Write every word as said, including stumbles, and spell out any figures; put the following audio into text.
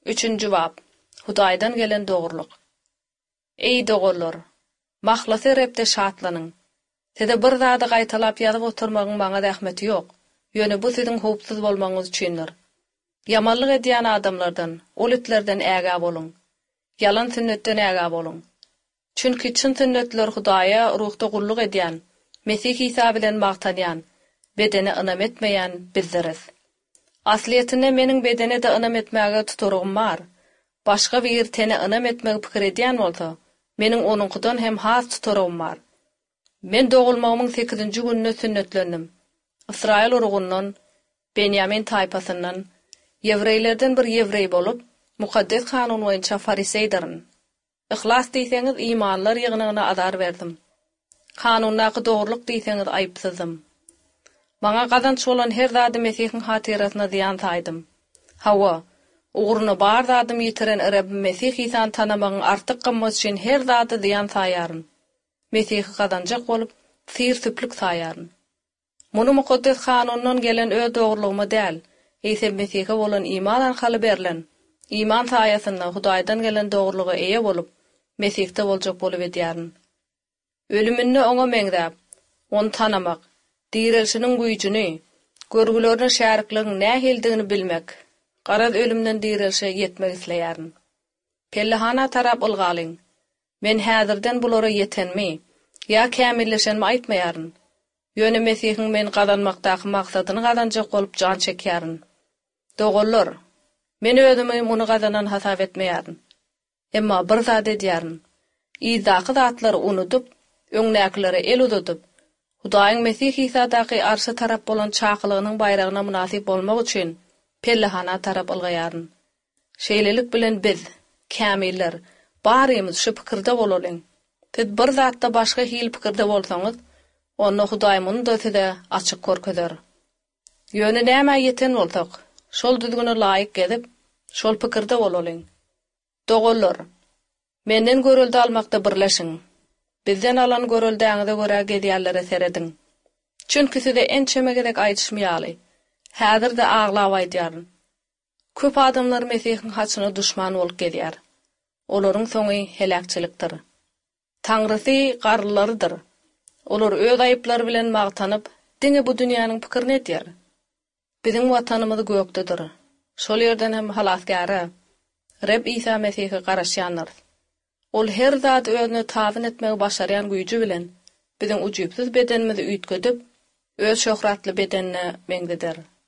Üçüncü bab. Hudaýdan gelen dogurluk. Ey dogurlar, mahlasy repde şatlanyň. Sede bir zady gaýtalap ýazyp oturmagyň maňa rahmeti ýok. Ýöne bu siziň howpsuz bolmagyňyz üçindir. Yamanlyk edýän adamlardan, olutlardan äga boluň. Yalan sünnetden äga boluň. Çünki çyn sünnetler Hudaýa ruhda gulluk edýän, Mesih İsa bilen magtanýan, bedene ynam etmeýän bizleriz. Asliýetinde meniň bedene de ynam etmäge tuturugym bar. Başga bir tene ynam etmegi pikir edýän bolsa, meniň onunkydan hem has tuturugym bar. Men dogulmagymyň sekizinji gününe sünnetlendim. Israil urugundan, Benyamin taýpasyndan, Yewreýlerden bir Yewrey bolup, mukaddes kanun boýunça fariseydirin. Ihlas diýseňiz imanlar ýygynyna azar berdim. Kanunnaky dogurluk diýseňiz aýpsyzym. Maňa gazanç bolan her zady Mesihiň hatyrasyna ziýan saýdym. Hawa, uğruna bar zadym ýitiren Rabbim Mesih İsa'ny tanamagyň artyk gymmat üçin her zady ziýan saýaryn. Mesihi gazanjak bolup, sir süplük saýaryn. Munu mukaddes kanundan gelen öz dogurlugyma däl, Ýa Mesihe bolan iman arkaly berilen, iman saýasynda Hudaýdan gelen dogurluga eýe bolup, Mesihde boljak bolup edýärin. Ölümini oňa meňdäp, onu tanamak, dirilişiniň güýjüni, görgülerini şärikligini nähildigini bilmek, garaz ölümden dirilişe ýetmek isleýärin. Pellehana tarap ylgalyň. Men häzirden bulara ýetenmi, ýa kämilleşenmi aýtmaýaryn. Ýöne Mesihiň men gazanmakdaky maksadyny gazanjak bolup jan çekýärin. Dogurlar, men özümi muny gazanan hasap etmeýärin. Emma bir zat edýärin. İzaky zatlary unutup, öňnäkilere el uzatyp, Hudaýyň Mesih İsa'daky arşy tarap bolan çakylygynyň bayragyna münasip bolmak üçin pellehana tarap ylgaýaryn. Şeýlelik bilen biz, kämiller, barymyz şu pikirde bolalyň. Siz bir zatda başga hil pikirde bolsaňyz, onu Hudaý muny da size açyk görkezler. Ýöne näme ýeten bolsak, şol düzgüne laýyk gezip, şol pikirde bolalyň. Dogurlar, menden görüldi almakda birleşiň. Bizden alan görüldäňize görä gedýärlere seredin. Çünki size ençeme gerek aýdyşmaýaly. Häzirde aglap aýdýaryn. Köp adamlar Mesihiň haçyna duşman bolup gedýär. Olaryň soňy helakçylikdir. Taňrysy garlylarydyr. Olar öz aýyplary bilen magtanyp, diňe bu dünýäniň pikirini etýär. Biziň watanymyz gökdedir. Şol ýerden hem halasgara, Reb İsa Mesih'e garaşýanlar. Ol her zat özüne tabyn etmegi başarýan güýji bilen biziň ujypsyz bedenimizi üýtgedip, öz şöhratly bedenine meňzeder.